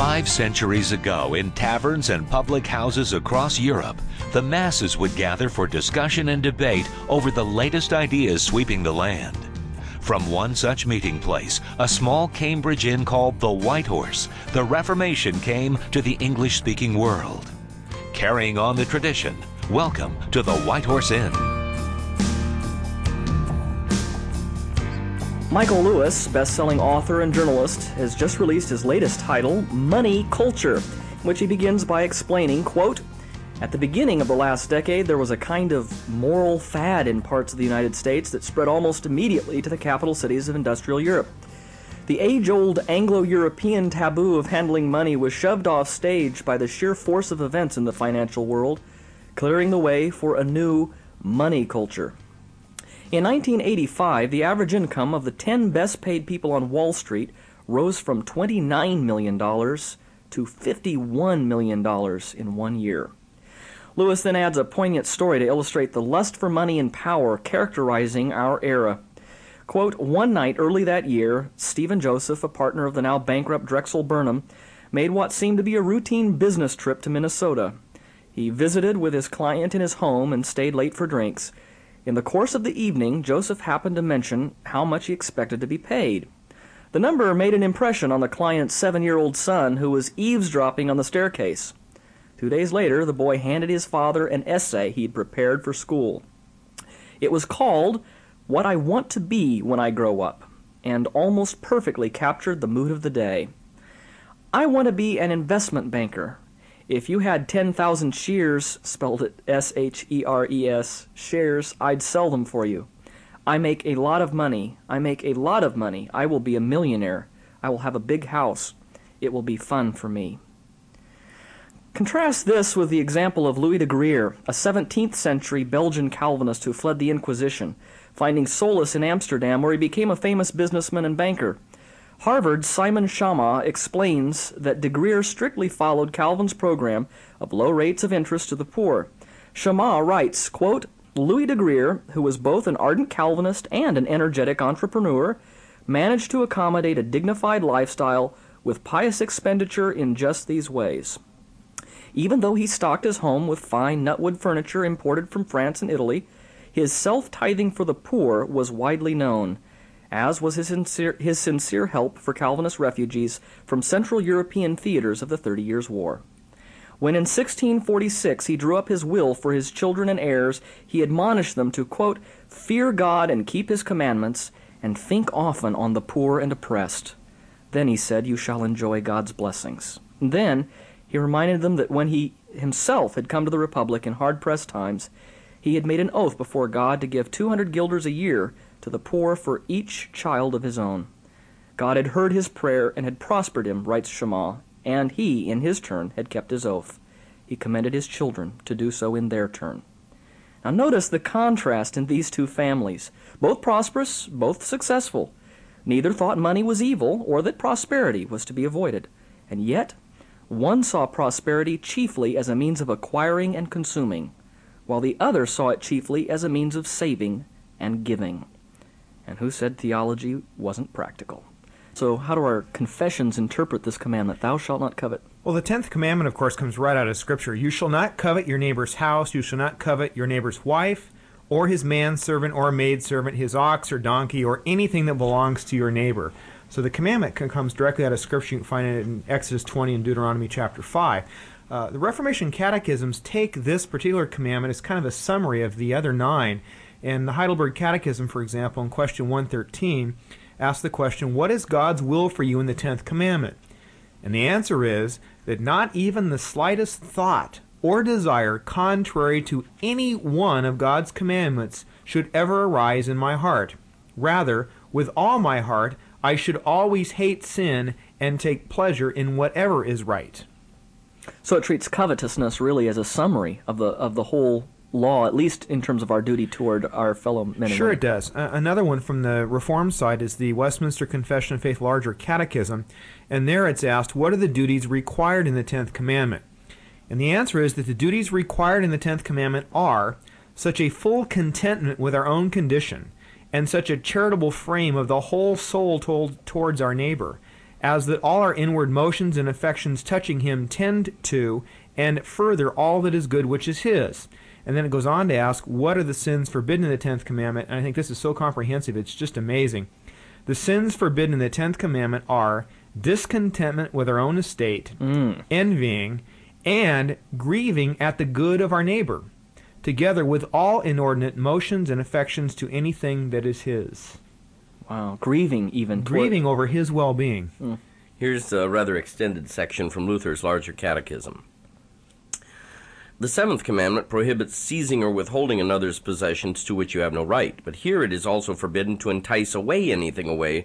5 centuries ago, in taverns and public houses across Europe, the masses would gather for discussion and debate over the latest ideas sweeping the land. From one such meeting place, a small Cambridge inn called the White Horse, the Reformation came to the English-speaking world. Carrying on the tradition, welcome to the White Horse Inn. Michael Lewis, best-selling author and journalist, has just released his latest title, Money Culture, in which he begins by explaining, quote, "At the beginning of the last decade, there was a kind of moral fad in parts of the United States that spread almost immediately to the capital cities of industrial Europe. The age-old Anglo-European taboo of handling money was shoved off stage by the sheer force of events in the financial world, clearing the way for a new money culture. In 1985, the average income of the 10 best-paid people on Wall Street rose from $29 million to $51 million in 1 year. Lewis then adds a poignant story to illustrate the lust for money and power characterizing our era. Quote, "One night early that year, Stephen Joseph, a partner of the now bankrupt Drexel Burnham, made what seemed to be a routine business trip to Minnesota. He visited with his client in his home and stayed late for drinks. In the course of the evening, Joseph happened to mention how much he expected to be paid. The number made an impression on the client's 7-year-old son, who was eavesdropping on the staircase. 2 days later, the boy handed his father an essay he'd prepared for school. It was called What I Want to Be When I Grow Up, and almost perfectly captured the mood of the day. I want to be an investment banker. If you had 10,000 shares, spelled it S-H-E-R-E-S, shares, I'd sell them for you. I make a lot of money. I make a lot of money. I will be a millionaire. I will have a big house. It will be fun for me." Contrast this with the example of Louis de Geer, a 17th century Belgian Calvinist who fled the Inquisition, finding solace in Amsterdam, where he became a famous businessman and banker. Harvard's Simon Schama explains that de Geer strictly followed Calvin's program of low rates of interest to the poor. Schama writes, quote, "Louis de Geer, who was both an ardent Calvinist and an energetic entrepreneur, managed to accommodate a dignified lifestyle with pious expenditure in just these ways. Even though he stocked his home with fine nutwood furniture imported from France and Italy, his self-tithing for the poor was widely known, as was his sincere help for Calvinist refugees from Central European theaters of the 30 Years' War. When in 1646 he drew up his will for his children and heirs, he admonished them to, quote, fear God and keep his commandments, and think often on the poor and oppressed. Then, he said, you shall enjoy God's blessings. And then he reminded them that when he himself had come to the Republic in hard-pressed times, he had made an oath before God to give 200 guilders a year to the poor for each child of his own. God had heard his prayer and had prospered him, writes Schama, and he, in his turn, had kept his oath. He commended his children to do so in their turn. Now notice the contrast in these two families. Both prosperous, both successful. Neither thought money was evil or that prosperity was to be avoided. And yet, one saw prosperity chiefly as a means of acquiring and consuming, while the other saw it chiefly as a means of saving and giving. And who said theology wasn't practical? So how do our confessions interpret this commandment, thou shalt not covet? Well, the 10th commandment, of course, comes right out of Scripture. You shall not covet your neighbor's house, you shall not covet your neighbor's wife, or his manservant or maidservant, his ox or donkey, or anything that belongs to your neighbor. So the commandment comes directly out of Scripture. You can find it in Exodus 20 and Deuteronomy chapter 5. The Reformation catechisms take this particular commandment as kind of a summary of the other 9. And the Heidelberg Catechism, for example, in question 113, asks the question, what is God's will for you in the 10th commandment? And the answer is that not even the slightest thought or desire contrary to any one of God's commandments should ever arise in my heart. Rather, with all my heart, I should always hate sin and take pleasure in whatever is right. So it treats covetousness really as a summary of the whole law, at least in terms of our duty toward our fellow men and women. Sure it does. Another one from the Reformed side is the Westminster Confession of Faith Larger Catechism, and there it's asked, what are the duties required in the 10th commandment? And the answer is that the duties required in the 10th commandment are such a full contentment with our own condition, and such a charitable frame of the whole soul towards our neighbor, as that all our inward motions and affections touching him tend to, and further all that is good which is his. And then it goes on to ask, what are the sins forbidden in the 10th commandment? And I think this is so comprehensive, it's just amazing. The sins forbidden in the 10th commandment are discontentment with our own estate, envying, and grieving at the good of our neighbor, together with all inordinate motions and affections to anything that is his. Wow, grieving even. Grieving over his well-being. Here's a rather extended section from Luther's Larger Catechism. The 7th commandment prohibits seizing or withholding another's possessions to which you have no right, but here it is also forbidden to entice anything away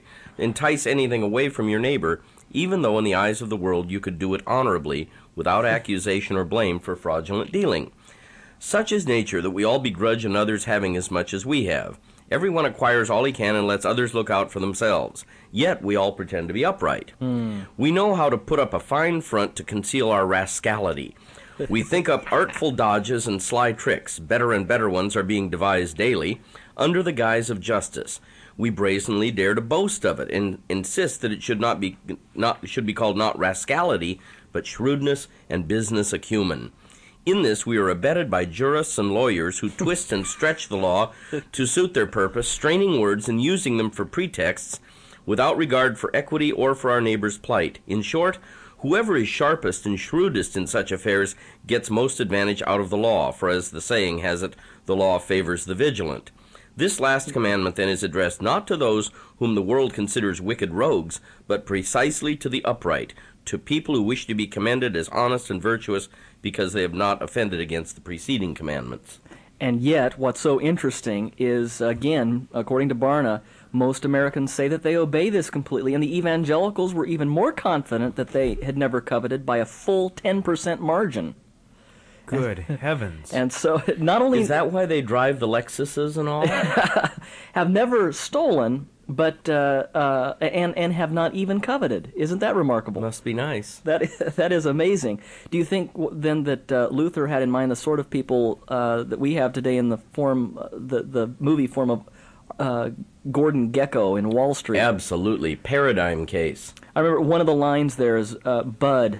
from your neighbor, even though in the eyes of the world you could do it honorably, without accusation or blame for fraudulent dealing. Such is nature that we all begrudge another's having as much as we have. Everyone acquires all he can and lets others look out for themselves. Yet we all pretend to be upright. We know how to put up a fine front to conceal our rascality. We think up artful dodges and sly tricks. Better and better ones are being devised daily, under the guise of justice. We brazenly dare to boast of it and insist that it should be called not rascality, but shrewdness and business acumen. In this we are abetted by jurists and lawyers who twist and stretch the law to suit their purpose, straining words and using them for pretexts, without regard for equity or for our neighbor's plight. In short, whoever is sharpest and shrewdest in such affairs gets most advantage out of the law, for as the saying has it, the law favors the vigilant. This last commandment then is addressed not to those whom the world considers wicked rogues, but precisely to the upright, to people who wish to be commended as honest and virtuous because they have not offended against the preceding commandments. And yet, what's so interesting is, again, according to Barna, most Americans say that they obey this completely, and the evangelicals were even more confident that they had never coveted by a full 10% margin. Good heavens. And so, not only... Is that why they drive the Lexuses and all? have never stolen, but and have not even coveted. Isn't that remarkable? Must be nice. That is amazing. Do you think then that Luther had in mind the sort of people that we have today in the form, the movie form of Gordon Gekko in Wall Street? Absolutely. Paradigm case. I remember one of the lines there is Bud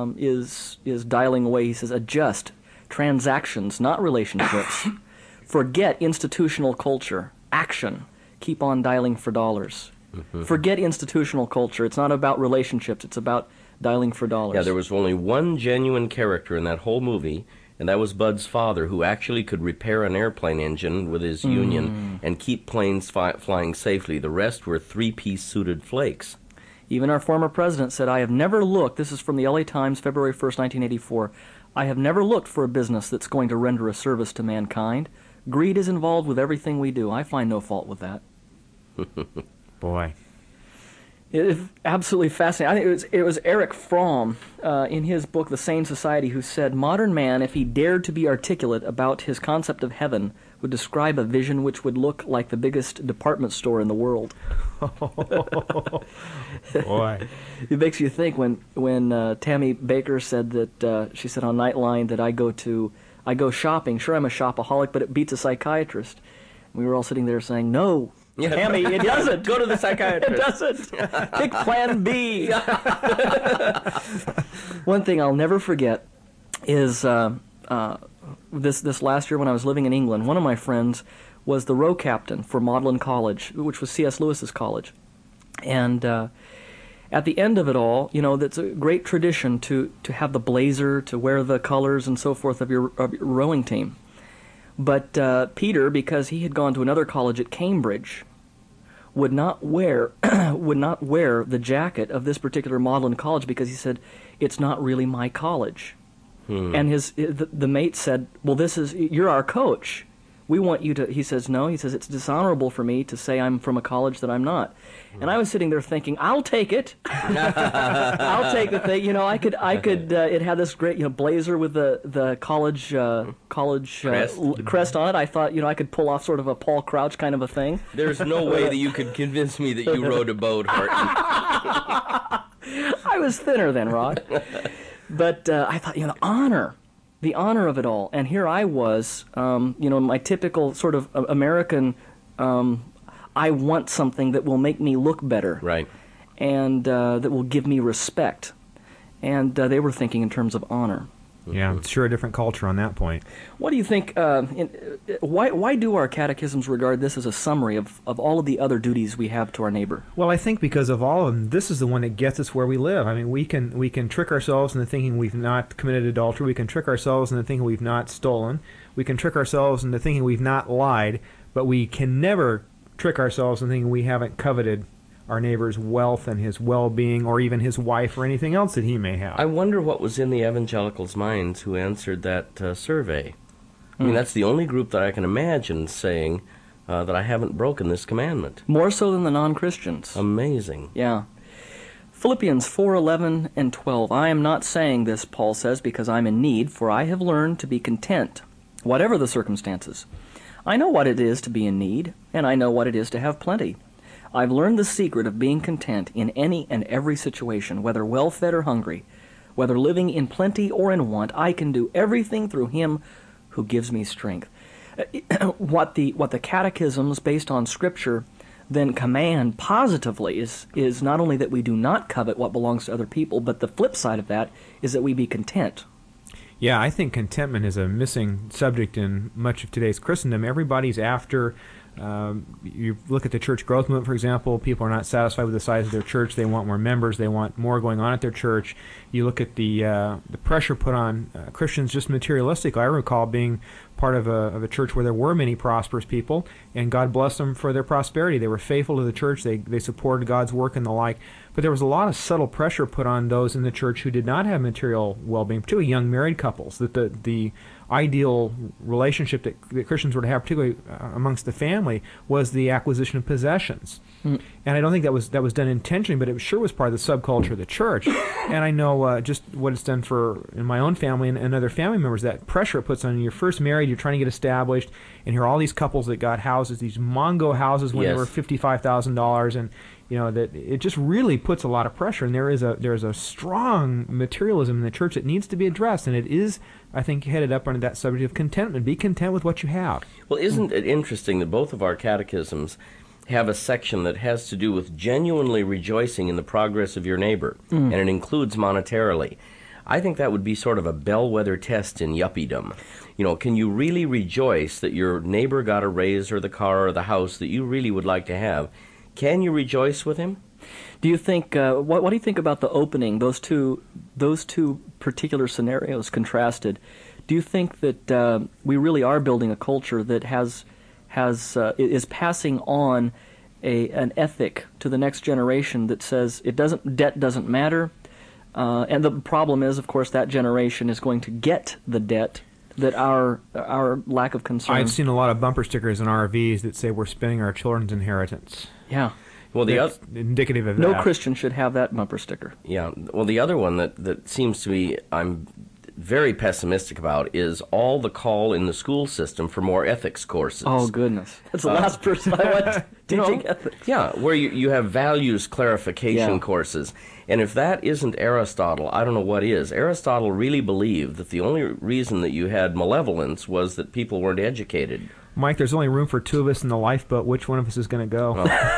is dialing away. He says, "Adjust transactions, not relationships. Forget institutional culture. Action. Keep on dialing for dollars." Forget institutional culture. It's not about relationships. It's about dialing for dollars. Yeah, there was only one genuine character in that whole movie, and that was Bud's father, who actually could repair an airplane engine with his union and keep planes flying safely. The rest were three-piece suited flakes. Even our former president said, "I have never looked," this is from the LA Times, February 1st, 1984, "I have never looked for a business that's going to render a service to mankind. Greed is involved with everything we do. I find no fault with that." Boy. It is absolutely fascinating. I think it was Eric Fromm in his book, The Sane Society, who said, "Modern man, if he dared to be articulate about his concept of heaven, would describe a vision which would look like the biggest department store in the world." Boy. It makes you think when Tammy Baker said that, she said on Nightline that I go shopping. Sure, I'm a shopaholic, but it beats a psychiatrist. We were all sitting there saying, "No, Yeah, Tammy, it doesn't. Go to the psychiatrist. It doesn't. Pick Plan B." One thing I'll never forget is this last year when I was living in England, one of my friends was the row captain for Magdalen College, which was C.S. Lewis's college. And at the end of it all, you know, that's a great tradition to have the blazer, to wear the colors and so forth of your rowing team. But Peter, because he had gone to another college at Cambridge, would not wear the jacket of this particular Magdalen College because he said, "It's not really my college." And the mate said, "Well, you're our coach. We want you to," he says, "No," he says, "it's dishonorable for me to say I'm from a college that I'm not." And I was sitting there thinking, I'll take it. I'll take the thing. You know, I could. It had this great, blazer with the college crest on it. I thought, I could pull off sort of a Paul Crouch kind of a thing. There's no way that you could convince me that you rowed a boat, Horton. I was thinner then, Rod. But I thought, the honor of it all. And here I was, my typical sort of American, I want something that will make me look better. Right. and that will give me respect. And they were thinking in terms of honor. Yeah, it's sure a different culture on that point. What do you think, why do our catechisms regard this as a summary of all of the other duties we have to our neighbor? Well, I think because of all of them, this is the one that gets us where we live. I mean, we can trick ourselves into thinking we've not committed adultery. We can trick ourselves into thinking we've not stolen. We can trick ourselves into thinking we've not lied. But we can never trick ourselves into thinking we haven't coveted our neighbor's wealth and his well-being, or even his wife or anything else that he may have. I wonder what was in the evangelicals' minds who answered that survey. I mean, that's the only group that I can imagine saying that I haven't broken this commandment. More so than the non-Christians. Amazing. Yeah. Philippians 4:11 and 12. I am not saying this, Paul says, because I'm in need, for I have learned to be content, whatever the circumstances. I know what it is to be in need, and I know what it is to have plenty. I've learned the secret of being content in any and every situation, whether well-fed or hungry, whether living in plenty or in want. I can do everything through Him who gives me strength. What the catechisms based on Scripture then command positively is not only that we do not covet what belongs to other people, but the flip side of that is that we be content. Yeah, I think contentment is a missing subject in much of today's Christendom. Everybody's after. You look at the church growth movement, for example. People are not satisfied with the size of their church. They want more members. They want more going on at their church. You look at the pressure put on Christians just materialistically. I recall being part of a church where there were many prosperous people, and God blessed them for their prosperity. They were faithful to the church. They supported God's work and the like. But there was a lot of subtle pressure put on those in the church who did not have material well-being, particularly young married couples, that the ideal relationship that Christians were to have, particularly amongst the family, was the acquisition of possessions. And I don't think that was done intentionally, but it sure was part of the subculture of the church. And I know just what it's done in my own family and other family members, that pressure it puts on you. You're first married, you're trying to get established, and here are all these couples that got houses, these Mongo houses when they were $55,000, and that it just really puts a lot of pressure. And there is a strong materialism in the church that needs to be addressed, and it is, I think, headed up under that subject of contentment. Be content with what you have. Well, isn't it interesting that both of our catechisms have a section that has to do with genuinely rejoicing in the progress of your neighbor, and it includes monetarily. I think that would be sort of a bellwether test in yuppiedom. Can you really rejoice that your neighbor got a raise or the car or the house that you really would like to have? Can you rejoice with him? Do you think? What do you think about the opening? Those two particular scenarios contrasted. Do you think that we really are building a culture that is passing on an ethic to the next generation that says debt doesn't matter, and the problem is, of course, that generation is going to get the debt that our lack of concern. I've seen a lot of bumper stickers in RVs that say we're spending our children's inheritance. Yeah. Well, indicative of no that. Christian should have that bumper sticker. Yeah. Well, the other one that seems to me I'm very pessimistic about is all the call in the school system for more ethics courses. Oh, goodness. That's the last person I went teaching ethics. Yeah, where you have values clarification courses. And if that isn't Aristotle, I don't know what is. Aristotle really believed that the only reason that you had malevolence was that people weren't educated. Mike, there's only room for two of us in the lifeboat. Which one of us is going to go?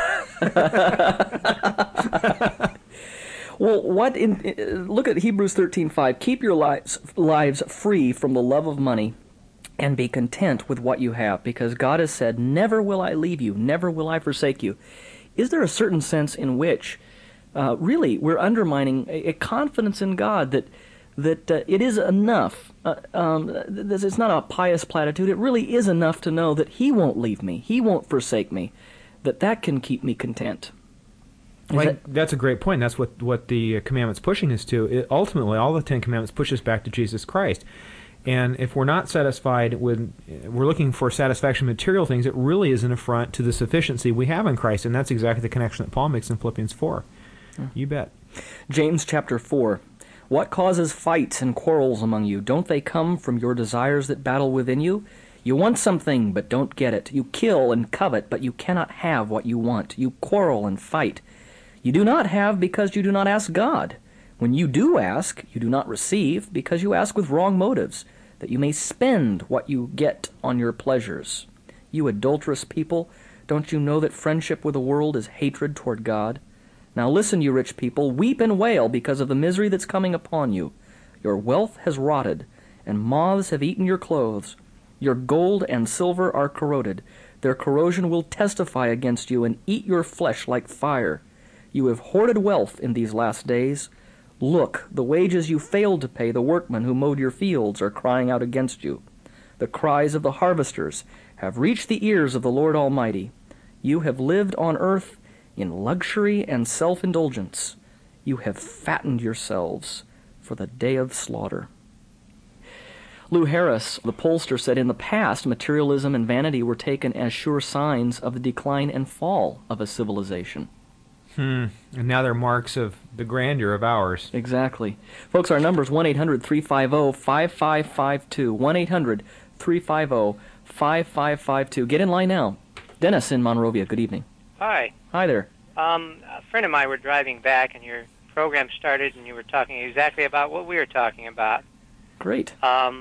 Well, look at Hebrews 13:5. Keep your lives free from the love of money and be content with what you have, because God has said, never will I leave you, never will I forsake you. Is there a certain sense in which really we're undermining a confidence in God that it is enough? It's not a pious platitude. It really is enough to know that He won't leave me, He won't forsake me, that can keep me content. That's a great point. That's what the commandment's pushing us to. Ultimately, all the Ten Commandments push us back to Jesus Christ. And if we're not satisfied we're looking for satisfaction in material things, it really is an affront to the sufficiency we have in Christ. And that's exactly the connection that Paul makes in Philippians 4. You bet. James chapter 4. What causes fights and quarrels among you? Don't they come from your desires that battle within you? You want something, but don't get it. You kill and covet, but you cannot have what you want. You quarrel and fight. You do not have because you do not ask God. When you do ask, you do not receive because you ask with wrong motives, that you may spend what you get on your pleasures. You adulterous people, don't you know that friendship with the world is hatred toward God? Now listen, you rich people, weep and wail because of the misery that's coming upon you. Your wealth has rotted, and moths have eaten your clothes. Your gold and silver are corroded. Their corrosion will testify against you and eat your flesh like fire. You have hoarded wealth in these last days. Look, the wages you failed to pay the workmen who mowed your fields are crying out against you. The cries of the harvesters have reached the ears of the Lord Almighty. You have lived on earth in luxury and self-indulgence. You have fattened yourselves for the day of slaughter. Lou Harris, the pollster, said in the past, materialism and vanity were taken as sure signs of the decline and fall of a civilization. And now they're marks of the grandeur of ours. Exactly. Folks, our number is 1-800-350-5552. 1-800-350-5552. Get in line now. Dennis in Monrovia, good evening. Hi. Hi there. A friend of mine were driving back, and your program started, and you were talking exactly about what we were talking about. Great.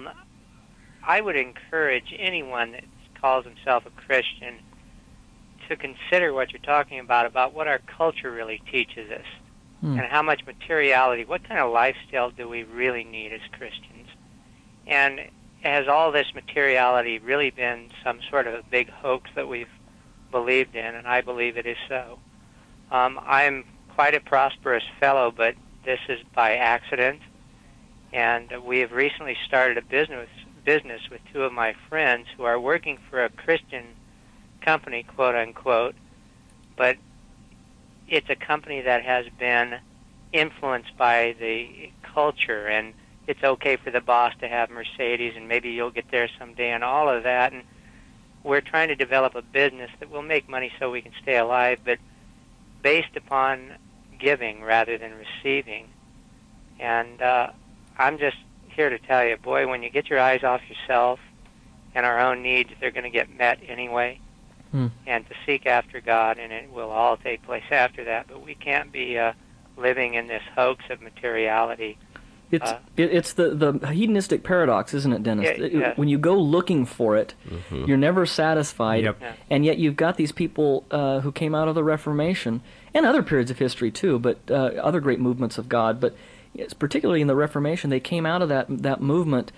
I would encourage anyone that calls himself a Christian to consider what you're talking about what our culture really teaches us, and how much materiality, what kind of lifestyle do we really need as Christians? And has all this materiality really been some sort of a big hoax that we've believed in? And I believe it is so. I'm quite a prosperous fellow, but this is by accident. And we have recently started a business with two of my friends who are working for a Christian company, quote unquote, but it's a company that has been influenced by the culture, and it's okay for the boss to have Mercedes, and maybe you'll get there someday, and all of that. And we're trying to develop a business that will make money so we can stay alive, but based upon giving rather than receiving. And I'm just here to tell you, boy, when you get your eyes off yourself and our own needs, they're going to get met anyway. And to seek after God, and it will all take place after that. But we can't be living in this hoax of materiality. It's the hedonistic paradox, isn't it, Dennis? Yeah. When you go looking for it, you're never satisfied, Yep. And yet you've got these people who came out of the Reformation, and other periods of history too, but other great movements of God, but particularly in the Reformation, they came out of that movement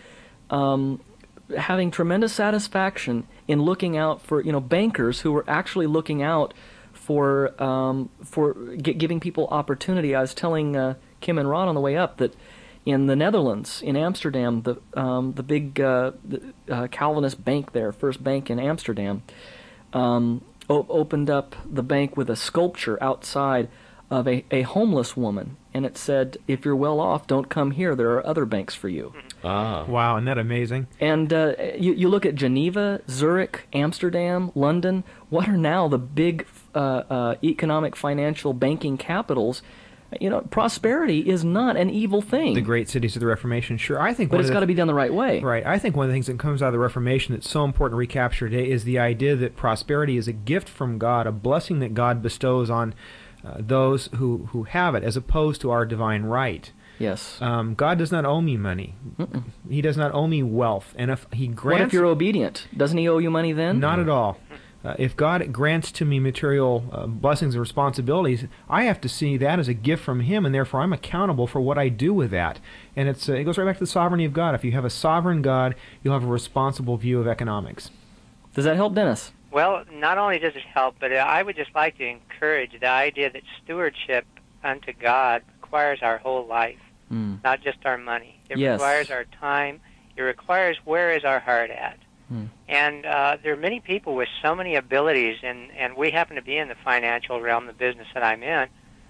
having tremendous satisfaction in looking out for bankers who were actually looking out for giving people opportunity. I was telling Kim and Ron on the way up that in the Netherlands, in Amsterdam, the big Calvinist bank there, First Bank in Amsterdam, opened up the bank with a sculpture outside of a homeless woman, and it said, "If you're well off, don't come here. There are other banks for you." Wow, isn't that amazing? And you look at Geneva, Zurich, Amsterdam, London. What are now the big economic, financial, banking capitals? Prosperity is not an evil thing. The great cities of the Reformation, sure. I think, but it's got to be done the right way. Right. I think one of the things that comes out of the Reformation that's so important to recapture today is the idea that prosperity is a gift from God, a blessing that God bestows on those who have it, as opposed to our divine right. Yes. God does not owe me money. He does not owe me wealth. And if He grants... What if you're obedient? Doesn't He owe you money then? Not at all. If God grants to me material blessings and responsibilities, I have to see that as a gift from Him, and therefore I'm accountable for what I do with that. And it goes right back to the sovereignty of God. If you have a sovereign God, you'll have a responsible view of economics. Does that help, Dennis? Well, not only does it help, but I would just like to encourage the idea that stewardship unto God requires our whole life, not just our money. It requires our time. It requires where is our heart at. And there are many people with so many abilities, and we happen to be in the financial realm, the business that I'm in,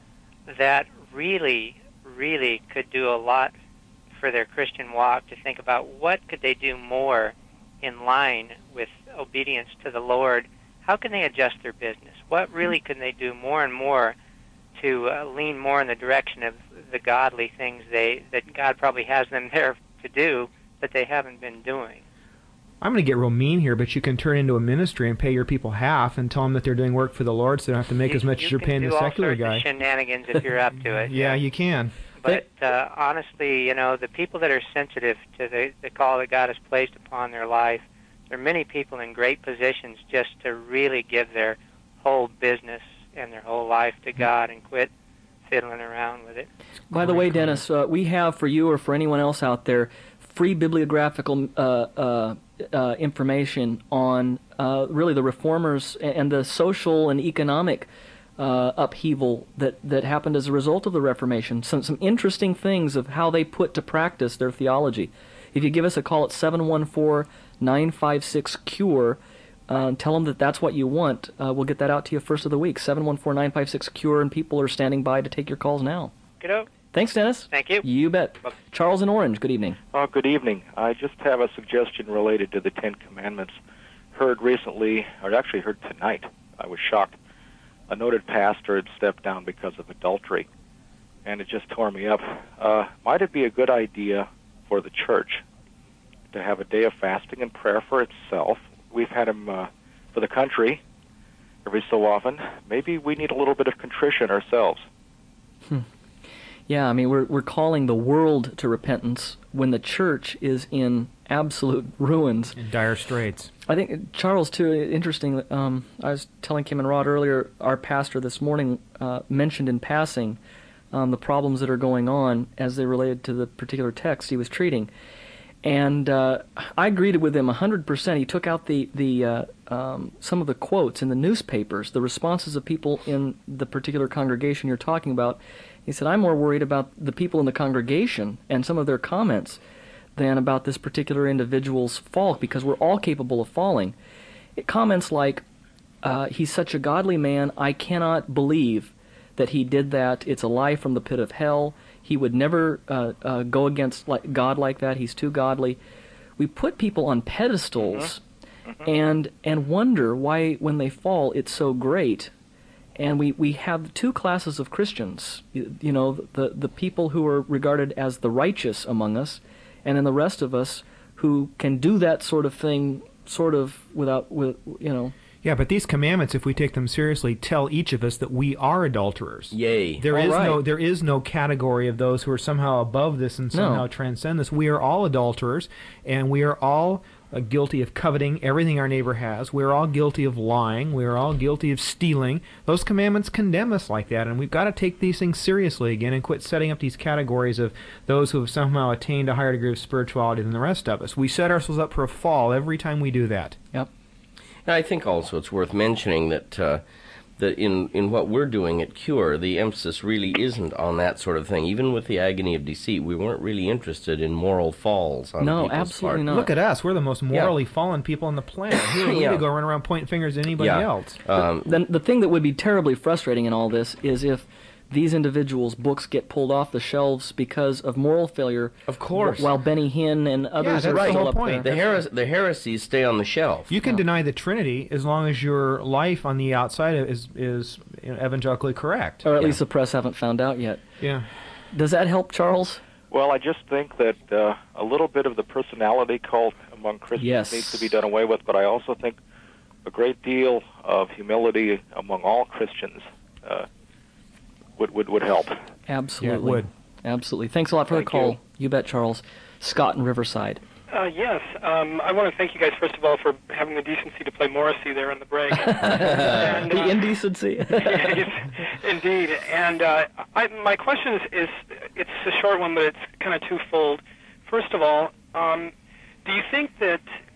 that really, really could do a lot for their Christian walk, to think about what could they do more in line with obedience to the Lord. How can they adjust their business? What really can they do more and more to lean more in the direction of the godly things that God probably has them there to do, but they haven't been doing? I'm going to get real mean here, but you can turn into a ministry and pay your people half and tell them that they're doing work for the Lord, so they don't have to make as much as you're paying the secular guy. You can do all sorts of shenanigans if you're up to it. Yeah, you can. But honestly, the people that are sensitive to the call that God has placed upon their life, there are many people in great positions just to really give their whole business and their whole life to God and quit fiddling around with it. By the way, Dennis, we have for you or for anyone else out there free bibliographical information on really the reformers and the social and economic upheaval that happened as a result of the Reformation. Some interesting things of how they put to practice their theology. If you give us a call at 714-956-CURE, tell them that that's what you want. We'll get that out to you first of the week, 714-956-CURE, and people are standing by to take your calls now. Good. Thanks, Dennis. Thank you. You bet. Charles in Orange, good evening. Good evening. I just have a suggestion related to the Ten Commandments. Heard recently, or actually heard tonight, I was shocked. A noted pastor had stepped down because of adultery, and it just tore me up. Might it be a good idea for the church to have a day of fasting and prayer for itself? We've had them for the country every so often. Maybe we need a little bit of contrition ourselves. Yeah, I mean, we're calling the world to repentance when the church is in absolute ruins. In dire straits. I think, Charles, too, interesting, I was telling Kim and Rod earlier, our pastor this morning mentioned in passing the problems that are going on as they related to the particular text he was treating. And I agreed with him 100%. He took out some of the quotes in the newspapers, the responses of people in the particular congregation you're talking about. He said, I'm more worried about the people in the congregation and some of their comments than about this particular individual's fault, because we're all capable of falling. Comments like, he's such a godly man, I cannot believe that he did that. It's a lie from the pit of hell. He would never go against God like that. He's too godly. We put people on pedestals and wonder why, when they fall, it's so great. And we have two classes of Christians. You know, the people who are regarded as the righteous among us, and then the rest of us who can do that sort of thing, sort of without. Yeah, but these commandments, if we take them seriously, tell each of us that we are adulterers. Yay. There is no category of those who are somehow above this and somehow transcend this. We are all adulterers, and we are all guilty of coveting everything our neighbor has. We are all guilty of lying. We are all guilty of stealing. Those commandments condemn us like that, and we've got to take these things seriously again and quit setting up these categories of those who have somehow attained a higher degree of spirituality than the rest of us. We set ourselves up for a fall every time we do that. Yep. And I think also it's worth mentioning that in what we're doing at CURE, the emphasis really isn't on that sort of thing. Even with the agony of deceit, we weren't really interested in moral falls on people's part. No, absolutely not. Look at us. We're the most morally fallen people on the planet. Who are we to go run around pointing fingers at anybody else? Then the thing that would be terribly frustrating in all this is if these individuals' books get pulled off the shelves because of moral failure. Of course. While Benny Hinn and others are still up there. The heresies stay on the shelf. You can deny the Trinity as long as your life on the outside is evangelically correct. Or at least the press haven't found out yet. Yeah. Does that help, Charles? Well, I just think that a little bit of the personality cult among Christians needs to be done away with, but I also think a great deal of humility among all Christians would help. Absolutely. Yeah, it would. Absolutely. Thanks a lot for the call. You bet, Charles. Scott in Riverside. Yes. I want to thank you guys, first of all, for having the decency to play Morrissey there on the break. And, the indecency. Yes, indeed. And my question is it's a short one, but it's kind of twofold. First of all, do you think that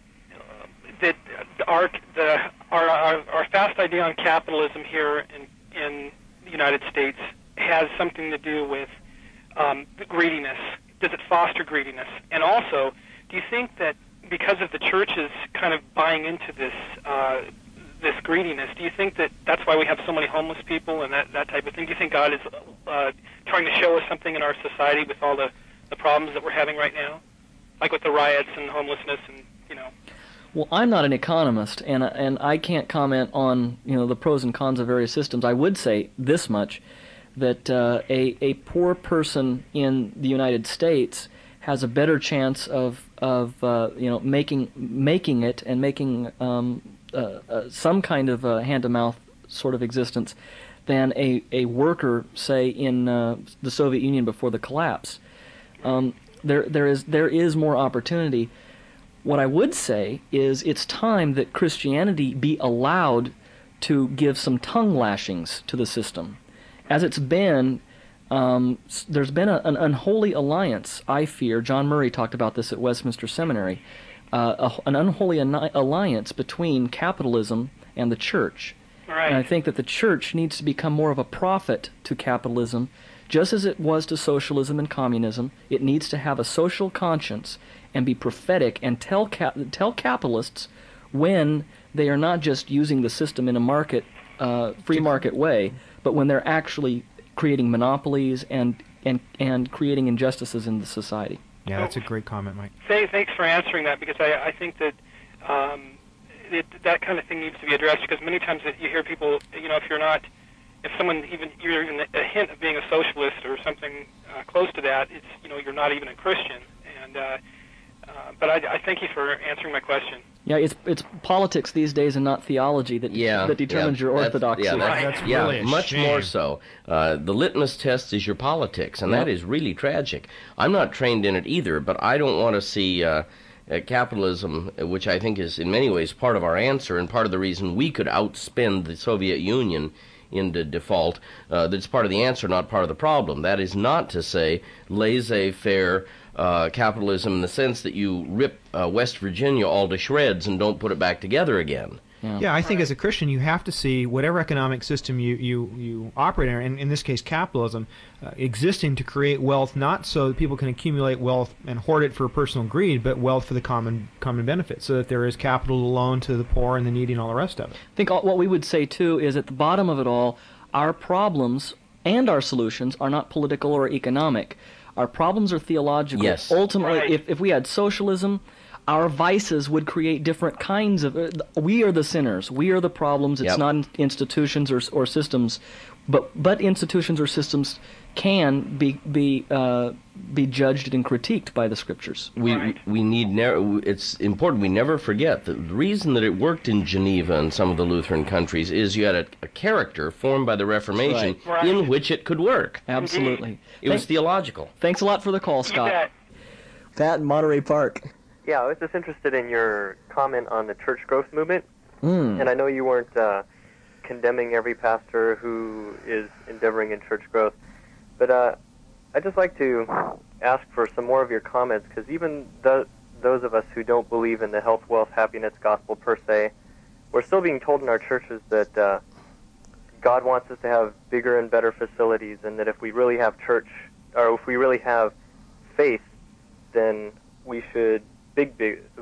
our fast idea on capitalism here in the United States has something to do with the greediness? Does it foster greediness? And also, do you think that because of the churches kind of buying into this greediness, do you think that that's why we have so many homeless people and that type of thing? Do you think God is trying to show us something in our society with all the problems that we're having right now, like with the riots and homelessness and Well, I'm not an economist, and I can't comment on the pros and cons of various systems. I would say this much, that a poor person in the United States has a better chance of making it and making some kind of hand-to-mouth sort of existence than a worker, say, in the Soviet Union before the collapse. There is more opportunity. What I would say is it's time that Christianity be allowed to give some tongue lashings to the system. As it's been, there's been an unholy alliance, I fear. John Murray talked about this at Westminster Seminary. An unholy alliance between capitalism and the church. Right. And I think that the church needs to become more of a prophet to capitalism, just as it was to socialism and communism. It needs to have a social conscience and be prophetic and tell capitalists when they are not just using the system in a free market way, but when they're actually creating monopolies and creating injustices in the society. Yeah, that's a great comment, Mike. Thanks for answering that, because I think that that kind of thing needs to be addressed, because many times you hear people, if someone you're even a hint of being a socialist or something close to that, it's, you're not even a Christian. And but I thank you for answering my question. Yeah, it's politics these days and not theology that determines your orthodoxy. That's really a much shame. more so. The litmus test is your politics, and that is really tragic. I'm not trained in it either, but I don't want to see capitalism, which I think is in many ways part of our answer and part of the reason we could outspend the Soviet Union into default, that's part of the answer, not part of the problem. That is not to say laissez-faire capitalism in the sense that you rip West Virginia all to shreds and don't put it back together again. Yeah, I think as a Christian you have to see whatever economic system you operate in, and in this case capitalism, existing to create wealth, not so that people can accumulate wealth and hoard it for personal greed, but wealth for the common benefit, so that there is capital to loan to the poor and the needy and all the rest of it. I think what we would say, too, is at the bottom of it all, our problems and our solutions are not political or economic. Our problems are theological. Yes. Ultimately, Right. if we had socialism, our vices would create different kinds of... we are the sinners. We are the problems. It's Yep. not institutions or systems. But institutions or systems can be judged and critiqued by the Scriptures. It's important we never forget that the reason that it worked in Geneva and some of the Lutheran countries is you had a character formed by the Reformation Right. in which it could work. Absolutely. It was theological. Thanks a lot for the call, You Scott. bet. Pat in Monterey Park. Yeah, I was just interested in your comment on the church growth movement. Mm. And I know you weren't condemning every pastor who is endeavoring in church growth, but I'd just like to ask for some more of your comments, because even those of us who don't believe in the health, wealth, happiness gospel per se, we're still being told in our churches that God wants us to have bigger and better facilities, and that if we really have church, or if we really have faith, then we should make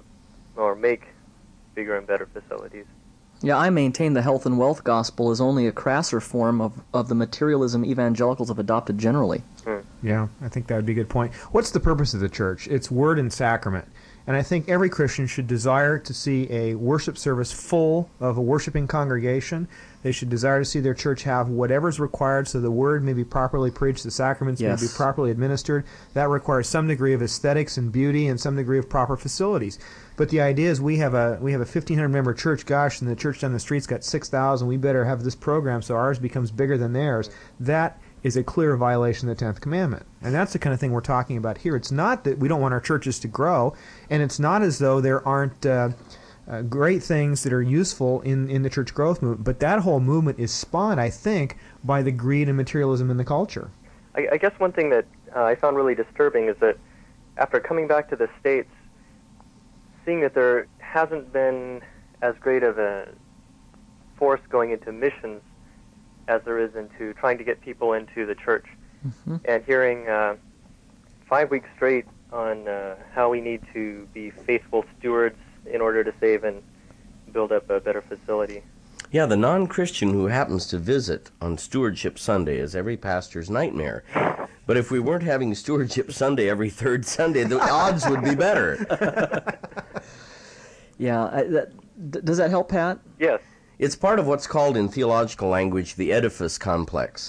bigger and better facilities. Yeah, I maintain the health and wealth gospel is only a crasser form of the materialism evangelicals have adopted generally. Yeah, I think that would be a good point. What's the purpose of the church? It's word and sacrament. And I think every Christian should desire to see a worship service full of a worshiping congregation. They should desire to see their church have whatever's required so the word may be properly preached, the sacraments may be properly administered. That requires some degree of aesthetics and beauty and some degree of proper facilities. But the idea is we have a 1,500 member church, gosh, and the church down the street's got 6,000. We better have this program so ours becomes bigger than theirs. That is a clear violation of the 10th commandment. And that's the kind of thing we're talking about here. It's not that we don't want our churches to grow, and it's not as though there aren't great things that are useful in the church growth movement, but that whole movement is spawned, I think, by the greed and materialism in the culture. I guess one thing that I found really disturbing is that after coming back to the States, seeing that there hasn't been as great of a force going into missions as there is into trying to get people into the church. Mm-hmm. And hearing 5 weeks straight on how we need to be faithful stewards in order to save and build up a better facility. Yeah, the non-Christian who happens to visit on Stewardship Sunday is every pastor's nightmare. But if we weren't having Stewardship Sunday every third Sunday, the odds would be better. Yeah, does that help, Pat? Yes. It's part of what's called in theological language the Oedipus complex.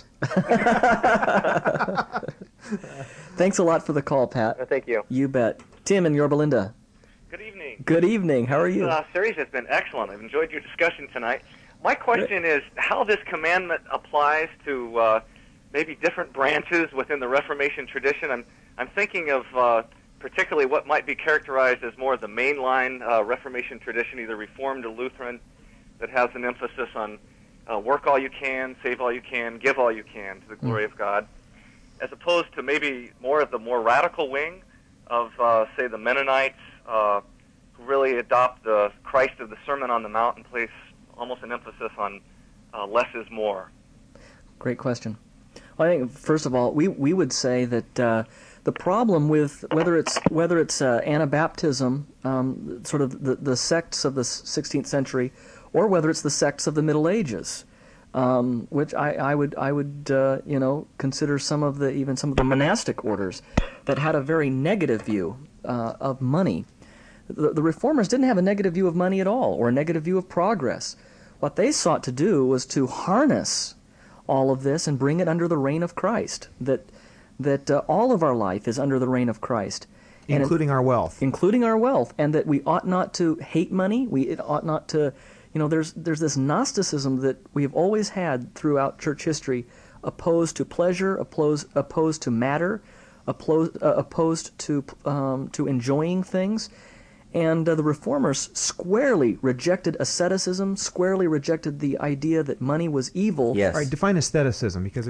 Thanks a lot for the call, Pat. Thank you. You bet. Tim in Yorba Linda. Good evening. Good evening. How are you? This series has been excellent. I've enjoyed your discussion tonight. My question is how this commandment applies to maybe different branches within the Reformation tradition. I'm thinking of particularly what might be characterized as more of the mainline Reformation tradition, either Reformed or Lutheran, that has an emphasis on work all you can, save all you can, give all you can to the glory of God. as opposed to maybe more of the more radical wing of, say, the Mennonites, who really adopt the Christ of the Sermon on the Mount and place almost an emphasis on less is more? Great question. Well, I think first of all, we would say that the problem with whether it's Anabaptism, sort of the sects of the 16th century, or whether it's the sects of the Middle Ages, which I would consider some of the monastic orders that had a very negative view of money. The Reformers didn't have a negative view of money at all, or a negative view of progress. What they sought to do was to harness all of this and bring it under the reign of Christ. That all of our life is under the reign of Christ, including our wealth, and that we ought not to hate money. We ought not to, there's this Gnosticism that we have always had throughout church history, opposed to pleasure, opposed to matter, opposed to enjoying things. And the Reformers squarely rejected asceticism, squarely rejected the idea that money was evil. Yes. All right, define asceticism, because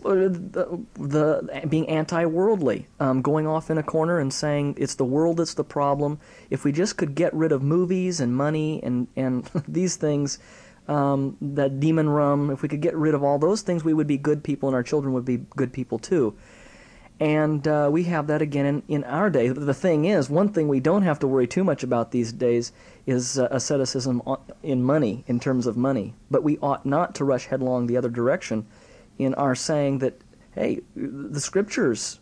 the being anti-worldly, going off in a corner and saying it's the world that's the problem. If we just could get rid of movies and money and these things, that demon rum, if we could get rid of all those things, we would be good people and our children would be good people too. And we have that again in our day. The thing is, one thing we don't have to worry too much about these days is asceticism in money, in terms of money. But we ought not to rush headlong the other direction in our saying that, hey, the Scriptures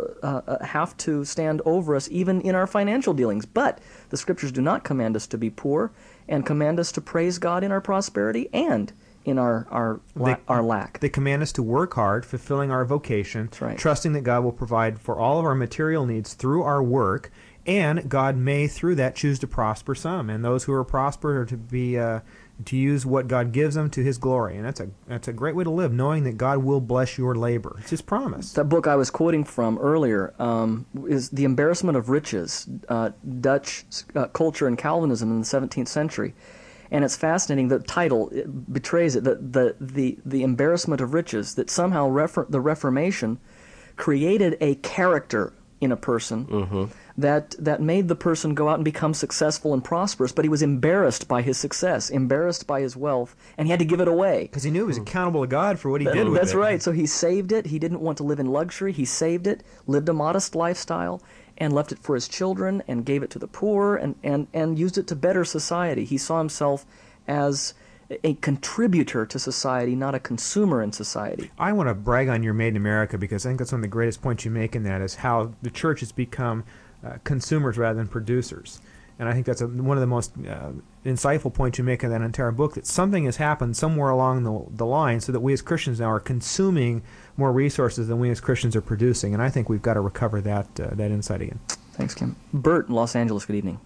have to stand over us even in our financial dealings. But the Scriptures do not command us to be poor and command us to praise God in our prosperity and in our lack. They command us to work hard, fulfilling our vocation, That's right. Trusting that God will provide for all of our material needs through our work, and God may, through that, choose to prosper some. And those who are prospered are to be to use what God gives them to His glory. And that's a great way to live, knowing that God will bless your labor. It's His promise. That book I was quoting from earlier is The Embarrassment of Riches, Dutch Culture and Calvinism in the 17th century. And it's fascinating. The title betrays it. The embarrassment of riches. That somehow the Reformation created a character in a person that made the person go out and become successful and prosperous. But he was embarrassed by his success, embarrassed by his wealth, and he had to give it away Because he knew he was accountable to God for what he did with it. That's right. So he saved it. He didn't want to live in luxury. He saved it, lived a modest lifestyle, and left it for his children, and gave it to the poor, and used it to better society. He saw himself as a contributor to society, not a consumer in society. I want to brag on your Made in America, because I think that's one of the greatest points you make in that, is how the church has become consumers rather than producers. And I think that's one of the most insightful points you make in that entire book, that something has happened somewhere along the line so that we as Christians now are consuming more resources than we as Christians are producing. And I think we've got to recover that insight again. Thanks, Kim. Bert in Los Angeles, good evening.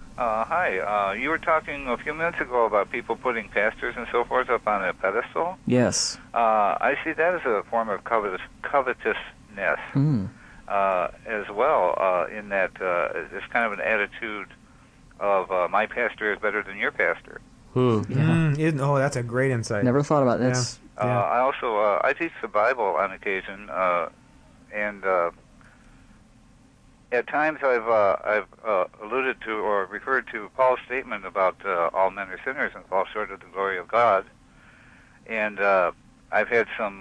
Hi. You were talking a few minutes ago about people putting pastors and so forth up on a pedestal. Yes. I see that as a form of covetousness as well, in that it's kind of an attitude of my pastor is better than your pastor. That's a great insight. Never thought about that. Yeah. I also I teach the Bible on occasion, and at times I've alluded to or referred to Paul's statement about all men are sinners and fall short of the glory of God, and I've had some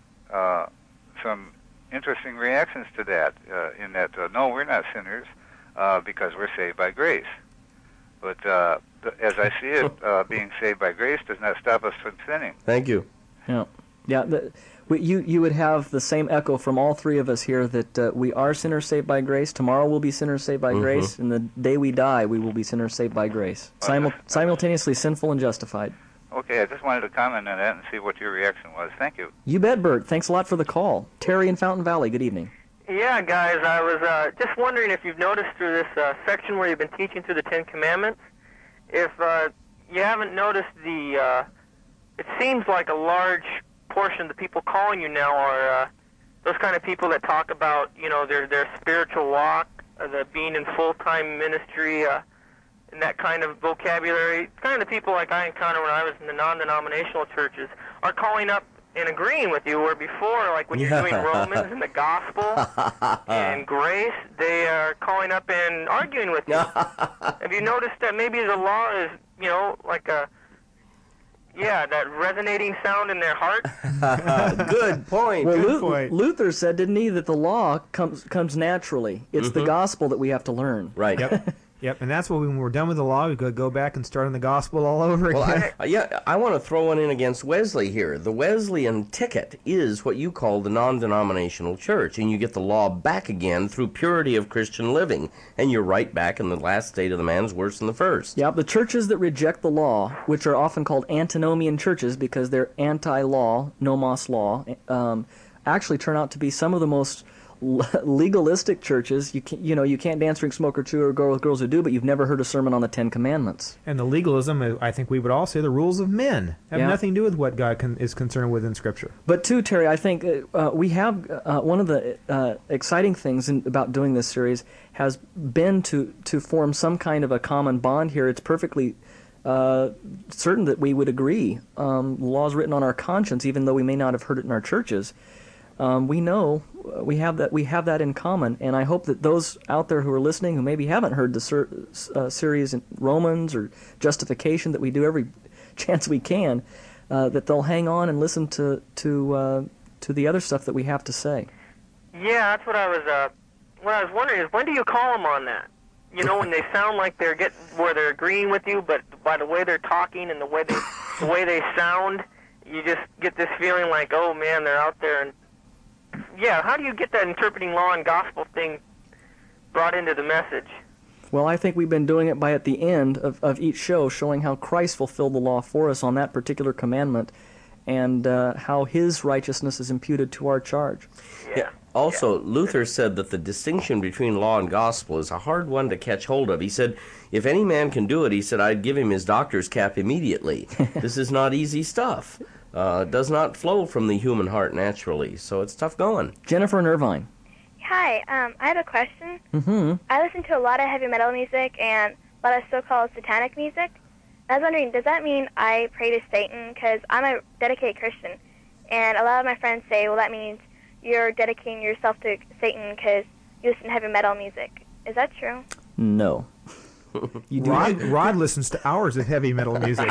interesting reactions to that. In that, no, we're not sinners because we're saved by grace. But as I see it, being saved by grace does not stop us from sinning. Thank you. Yeah. You would have the same echo from all three of us here that we are sinners saved by grace. Tomorrow we'll be sinners saved by grace, and the day we die we will be sinners saved by grace. Simultaneously sinful and justified. Okay, I just wanted to comment on that and see what your reaction was. Thank you. You bet, Bert. Thanks a lot for the call. Terry in Fountain Valley, good evening. Yeah, guys, I was just wondering if you've noticed through this section where you've been teaching through the Ten Commandments, if you haven't noticed it seems like a large portion of the people calling you now are those kind of people that talk about, their spiritual walk, the being in full-time ministry, and that kind of vocabulary. It's kind of the people like I encountered when I was in the non-denominational churches are calling up and agreeing with you, where before, like when you're doing Romans and the gospel and grace, they are calling up and arguing with you. Have you noticed that maybe the law is, like that resonating sound in their heart? Good point. Well, Good point. Luther said, didn't he, that the law comes naturally. It's the gospel that we have to learn. Right. Yep, and that's when we're done with the law, we go back and start on the gospel all over again. Well, I want to throw one in against Wesley here. The Wesleyan ticket is what you call the non-denominational church, and you get the law back again through purity of Christian living, and you're right back in the last state of the man's worse than the first. Yeah, the churches that reject the law, which are often called antinomian churches because they're anti-law, nomos law, actually turn out to be some of the most legalistic churches. You can't dance, drink, smoke, or chew, or go with girls who do, but you've never heard a sermon on the Ten Commandments. And the legalism, I think we would all say, the rules of men have nothing to do with what God is concerned with in Scripture. But too, Terry, I think we have one of the exciting things about doing this series has been to form some kind of a common bond here. It's perfectly certain that we would agree. Laws written on our conscience, even though we may not have heard it in our churches. We know we have that in common, and I hope that those out there who are listening who maybe haven't heard the series in Romans or Justification that we do every chance we can, that they'll hang on and listen to the other stuff that we have to say. Yeah, that's what I was wondering is, when do you call them on that? When they sound like where they're agreeing with you, but by the way they're talking and the way they sound, you just get this feeling like, oh man, they're out there. And yeah, how do you get that interpreting law and gospel thing brought into the message? Well, I think we've been doing it by at the end of each show, showing how Christ fulfilled the law for us on that particular commandment, and how His righteousness is imputed to our charge. Yeah. Also, Luther said that the distinction between law and gospel is a hard one to catch hold of. He said, if any man can do it, he said, I'd give him his doctor's cap immediately. This is not easy stuff. It does not flow from the human heart naturally, so it's tough going. Jennifer in Irvine. Hi, I have a question. Mm-hmm. I listen to a lot of heavy metal music and a lot of so-called satanic music. I was wondering, does that mean I pray to Satan? Because I'm a dedicated Christian, and a lot of my friends say, well, that means you're dedicating yourself to Satan because you listen to heavy metal music. Is that true? No. Rod listens to hours of heavy metal music.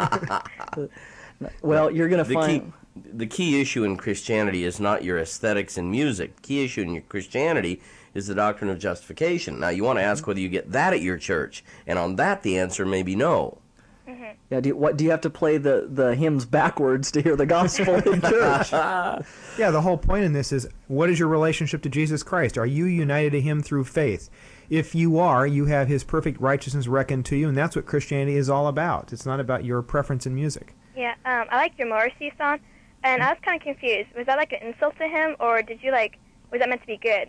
Well, you're going to find... The key issue in Christianity is not your aesthetics and music. The key issue in your Christianity is the doctrine of justification. Now, you want to ask whether you get that at your church, and on that the answer may be no. Mm-hmm. Yeah, do you have to play the hymns backwards to hear the gospel in church? Yeah, the whole point in this is, what is your relationship to Jesus Christ? Are you united to Him through faith? If you are, you have His perfect righteousness reckoned to you, and that's what Christianity is all about. It's not about your preference in music. Yeah, I like your Morrissey song, and I was kind of confused. Was that like an insult to him, or was that meant to be good?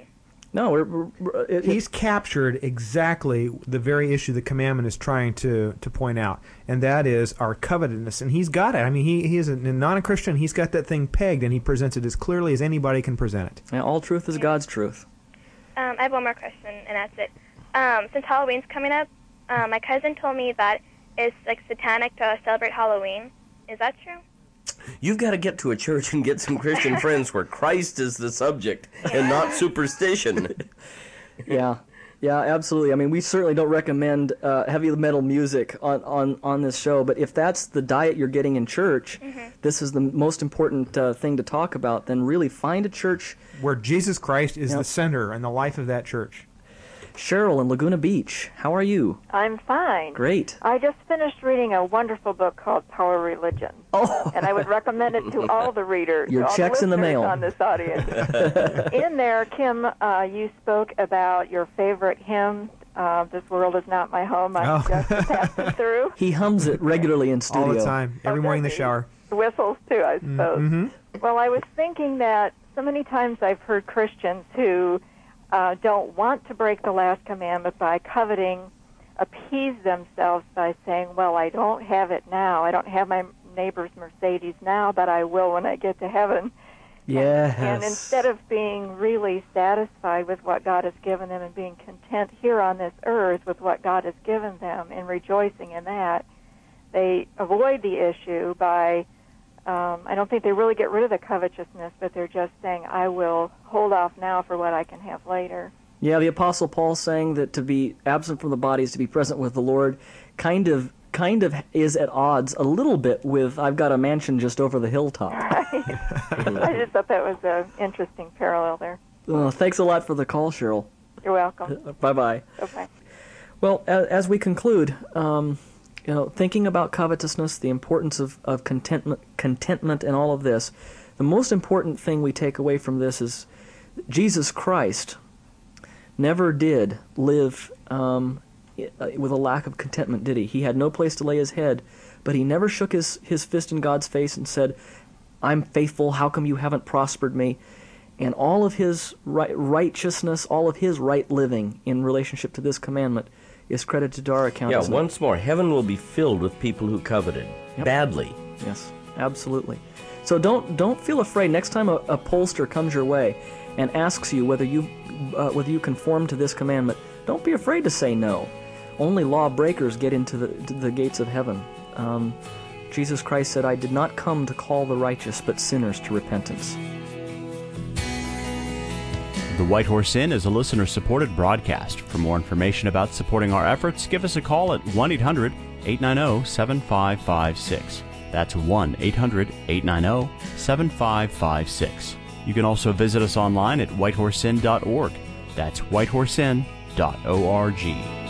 No, he's captured exactly the very issue the commandment is trying to point out, and that is our covetousness. And he's got it. I mean, he is a non-Christian. He's got that thing pegged, and he presents it as clearly as anybody can present it. Yeah, all truth is God's truth. I have one more question, and that's it. Since Halloween's coming up, my cousin told me that it's like satanic to celebrate Halloween. Is that true? You've got to get to a church and get some Christian friends where Christ is the subject and not superstition. Yeah, absolutely. I mean, we certainly don't recommend heavy metal music on this show, but if that's the diet you're getting in church, this is the most important thing to talk about, then really find a church where Jesus Christ is the center and the life of that church. Cheryl in Laguna Beach, how are you? I'm fine. Great. I just finished reading a wonderful book called Power Religion. Oh. And I would recommend it to all the readers. Your check's in the mail. On this audience. In there, Kim, you spoke about your favorite hymn, This World Is Not My Home. I'm just passing through. He hums it regularly in studio. All the time, every morning in the shower. Whistles, too, I suppose. Mm-hmm. Well, I was thinking that so many times I've heard Christians who don't want to break the last commandment by coveting, appease themselves by saying, well, I don't have it now. I don't have my neighbor's Mercedes now, but I will when I get to heaven. Yes. And instead of being really satisfied with what God has given them and being content here on this earth with what God has given them and rejoicing in that, they avoid the issue by I don't think they really get rid of the covetousness, but they're just saying, I will hold off now for what I can have later. Yeah, the Apostle Paul saying that to be absent from the body is to be present with the Lord kind of is at odds a little bit with I've got a mansion just over the hilltop. Right. I just thought that was an interesting parallel there. Thanks a lot for the call, Cheryl. You're welcome. Bye-bye. Bye-bye. Well, as we conclude, thinking about covetousness, the importance of contentment and all of this, the most important thing we take away from this is Jesus Christ never did live with a lack of contentment, did he? He had no place to lay his head, but he never shook his fist in God's face and said, I'm faithful, how come you haven't prospered me? And all of his righteousness, all of his right living in relationship to this commandment is credited to our account. Yeah, once more, heaven will be filled with people who coveted badly. Yes, absolutely. So don't feel afraid. Next time a pollster comes your way and asks you whether you conform to this commandment, don't be afraid to say no. Only lawbreakers get into the gates of heaven. Jesus Christ said, I did not come to call the righteous, but sinners to repentance. The White Horse Inn is a listener-supported broadcast. For more information about supporting our efforts, give us a call at 1-800-890-7556. That's 1-800-890-7556. You can also visit us online at whitehorseinn.org. That's whitehorseinn.org.